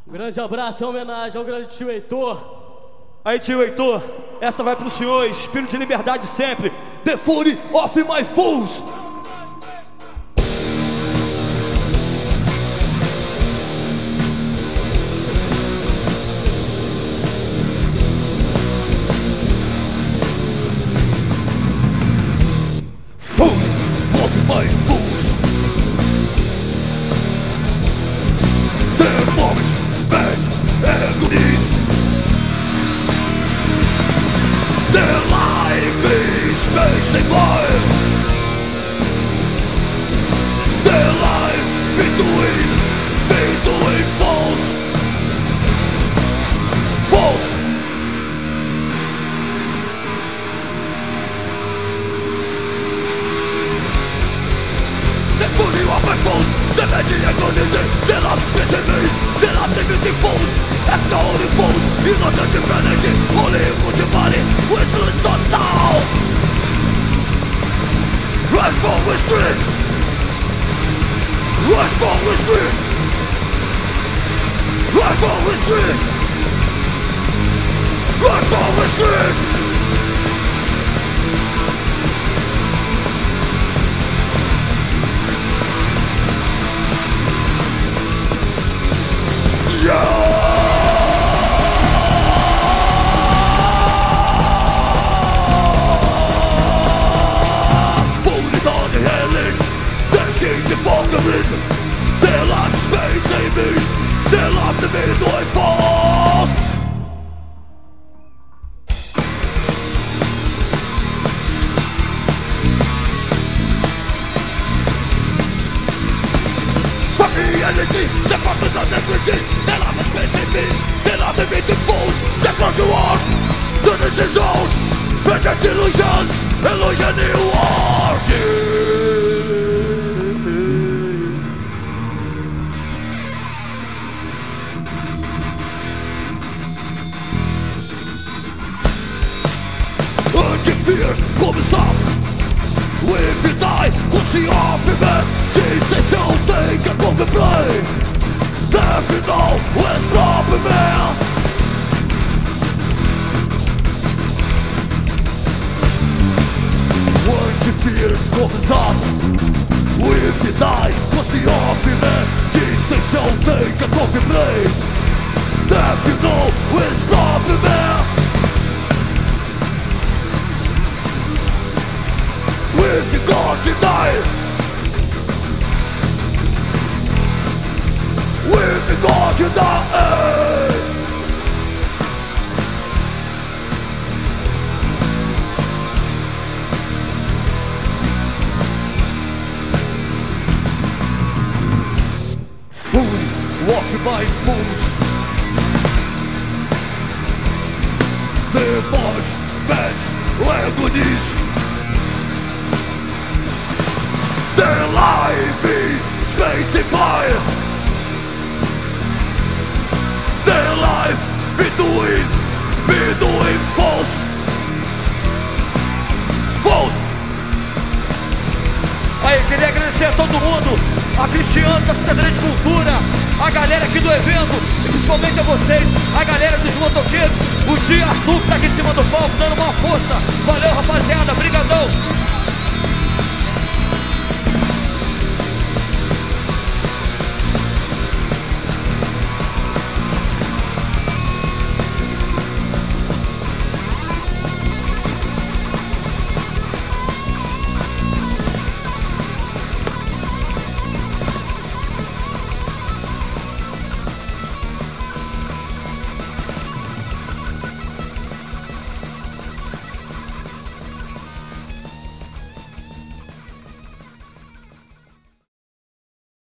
Um grande abraço em homenagem ao grande tio Heitor. Aí, tio Heitor, essa vai pro senhor, espírito de liberdade sempre. The Fury of My Fools. Fury of My Fools. The moment, bad and goodies. Their life is facing fire. Their life between false. The booty of my foes, the magic and goodness, their love facing me, their love dignity falls. That's the only fool, he's not such a energy, only put your body, which is not down. Run for the street. Run for the street. Run for the street. Run for the street. Their life facing me, their life to be doing false. For reality, the purpose of integrity, their life is facing me, their life to be doing false. They close your heart, the decision, present illusion you are. Fear comes up. If you die, what's the argument? Jesus, you'll think I'm going to play. If you know what's stopping me. When your fear comes up. If you die, what's the argument? Jesus, you'll think I'm going to play. If you know what's stopping me. With the God denied. With the God denied. Fully walking by fools. Their bodies, beds, agonies. Their life is spacing by. Their life between false. Aí, queria agradecer a todo mundo, a Cristiano da Secretaria de Cultura, a galera aqui do evento, e principalmente a vocês, a galera dos motoqueiros, o Dia Arthur que tá aqui em cima do palco, dando uma força. Valeu, rapaziada, brigadão.